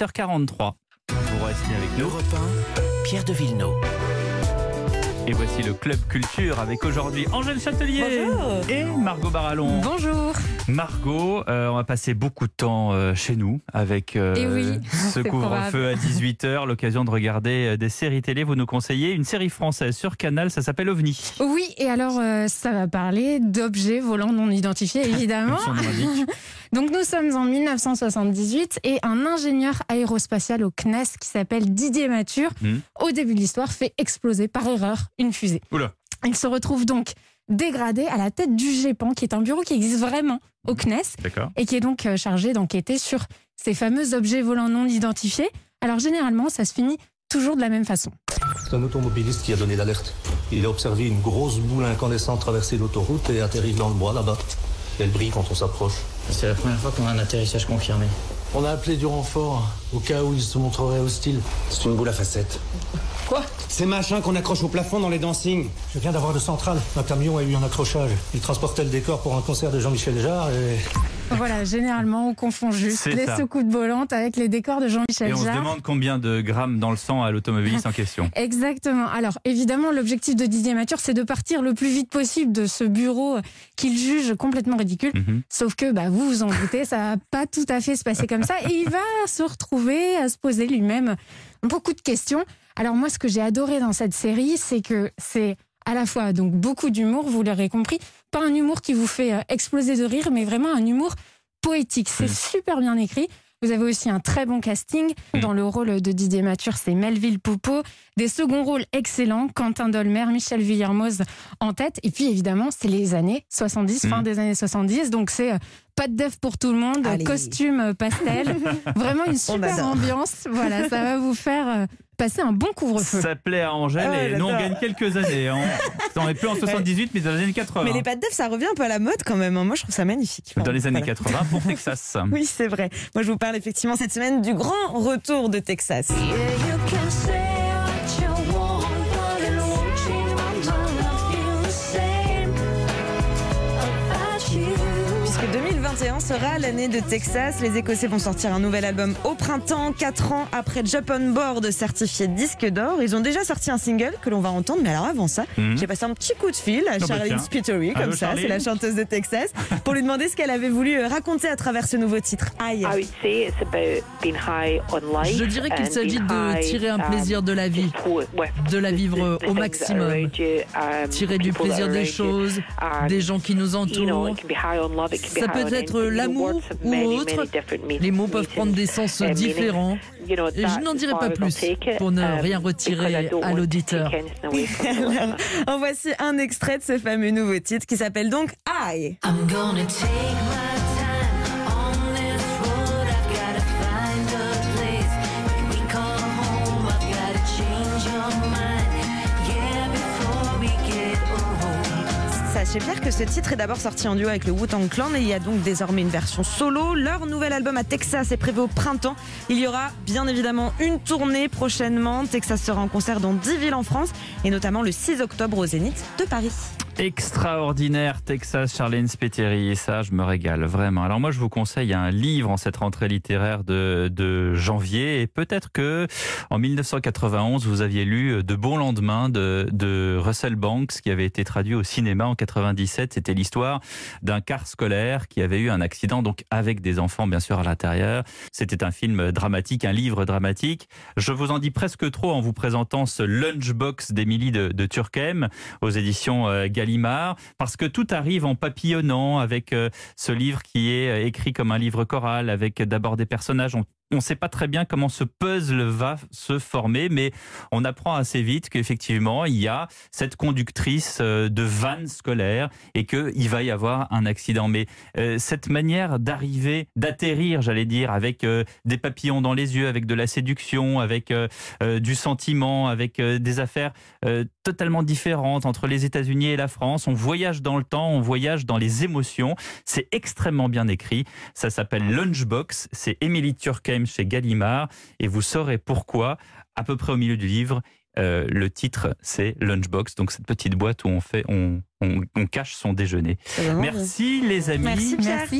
8h43. Vous restez avec nous. Europe 1, Pierre de Villeneuve. Et voici le Club Culture avec aujourd'hui Angèle Châtelier. Bonjour. Et Margot Barallon. Bonjour. Margot, on va passer beaucoup de temps chez nous avec oui, ce c'est couvre-feu à 18h, l'occasion de regarder des séries télé. Vous nous conseillez une série française sur Canal, ça s'appelle OVNI. Oui, et alors ça va parler d'objets volants non identifiés, évidemment. Son nom l'indique. Donc nous sommes en 1978 et un ingénieur aérospatial au CNES qui s'appelle Didier Mathur, au début de l'histoire, fait exploser par erreur une fusée. Oula. Il se retrouve donc dégradé à la tête du GEPAN, qui est un bureau qui existe vraiment au CNES D'accord. et qui est donc chargé d'enquêter sur ces fameux objets volants non identifiés. Alors généralement, ça se finit toujours de la même façon. C'est un automobiliste qui a donné l'alerte. Il a observé une grosse boule incandescente traverser l'autoroute et atterrir dans le bois là-bas. Elle brille quand on s'approche. C'est la première fois qu'on a un atterrissage confirmé. On a appelé du renfort au cas où il se montrerait hostile. C'est une boule à facettes. Quoi ? Ces machins qu'on accroche au plafond dans les dancing. Je viens d'avoir de centrale. Un camion a eu un accrochage. Il transportait le décor pour un concert de Jean-Michel Jarre et... Voilà, généralement, on confond juste C'est les ça. secousses volantes avec les décors de Jean-Michel Et on se Jarre. demande combien de grammes dans le sang à l'automobiliste en question. Exactement. Alors, évidemment, l'objectif de Didier Mathur, c'est de partir le plus vite possible de ce bureau qu'il juge complètement ridicule. Sauf que, vous vous en doutez, ça va pas tout à fait se passer comme ça. Et il va se retrouver à se poser lui-même beaucoup de questions. Alors moi, ce que j'ai adoré dans cette série, c'est que c'est à la fois donc beaucoup d'humour, vous l'aurez compris, pas un humour qui vous fait exploser de rire, mais vraiment un humour poétique. C'est super bien écrit. Vous avez aussi un très bon casting. Dans le rôle de Didier Mathur, c'est Melville Poupeau. Des seconds rôles excellents, Quentin Dolmer, Michel Villermoz en tête. Et puis évidemment, c'est les années 70, fin des années 70. Donc c'est pas de def pour tout le monde, Allez. Costume pastel. Vraiment une super adore. ambiance. Voilà, ça va vous faire passer un bon couvre-feu. Ça plaît à Angèle Ah ouais, et nous on j'adore. gagne quelques années. On n'est plus en 78 mais dans les années 80. Mais les pâtes d'œufs, ça revient un peu à la mode quand même. Moi, je trouve ça magnifique. Dans les années Voilà. 80 pour Texas. Oui, c'est vrai. Moi, je vous parle effectivement cette semaine du grand retour de Texas. Puisque 2021 sera l'année de Texas, les Écossais vont sortir un nouvel album au printemps, 4 ans après Jump on Board certifié disque d'or. Ils ont déjà sorti un single que l'on va entendre, mais alors avant ça, j'ai passé un petit coup de fil à bah Charlene tiens. Spiteri, comme Allô, ça, Charline. c'est la chanteuse de Texas, pour lui demander ce qu'elle avait voulu raconter à travers ce nouveau titre. Aïe. Je dirais qu'il s'agit de tirer un plaisir de la vie, de la vivre au maximum, tirer du plaisir des choses, des gens qui nous entourent. Ça peut être l'amour ou autre. Les mots peuvent prendre des sens différents. Et je n'en dirai pas plus pour ne rien retirer à l'auditeur. Alors, en voici un extrait de ce fameux nouveau titre qui s'appelle donc Aïe. I'm gonna take my time on this road. I've gotta find a place that we call home. I've gotta change your mind, yeah, before we get old. Sachez Pierre que ce titre est d'abord sorti en duo avec le Wu-Tang Clan et il y a donc désormais une version solo. Leur nouvel album à Texas est prévu au printemps. Il y aura bien évidemment une tournée prochainement. Texas sera en concert dans 10 villes en France et notamment le 6 octobre au Zénith de Paris. Extraordinaire Texas, Charlene Spiteri, et ça je me régale vraiment. Alors moi je vous conseille un livre en cette rentrée littéraire de janvier, et peut-être que en 1991 vous aviez lu De bons lendemains de Russell Banks qui avait été traduit au cinéma en 97. C'était l'histoire d'un car scolaire qui avait eu un accident, donc avec des enfants bien sûr à l'intérieur. C'était un film dramatique, un livre dramatique. Je vous en dis presque trop en vous présentant ce Lunchbox d'Émilie de Turckheim aux éditions Gallimard, parce que tout arrive en papillonnant avec ce livre qui est écrit comme un livre choral, avec d'abord des personnages. On ne sait pas très bien comment ce puzzle va se former, mais on apprend assez vite qu'effectivement, il y a cette conductrice de van scolaire et qu'il va y avoir un accident. Mais cette manière d'arriver, d'atterrir, j'allais dire, avec des papillons dans les yeux, avec de la séduction, avec du sentiment, avec des affaires totalement différentes entre les États-Unis et la France. On voyage dans le temps, on voyage dans les émotions. C'est extrêmement bien écrit. Ça s'appelle Lunchbox. C'est Émilie Turckheim chez Gallimard et vous saurez pourquoi à peu près au milieu du livre. Le titre c'est Lunchbox, donc cette petite boîte où on cache son déjeuner. Merci les amis. Merci Pierre.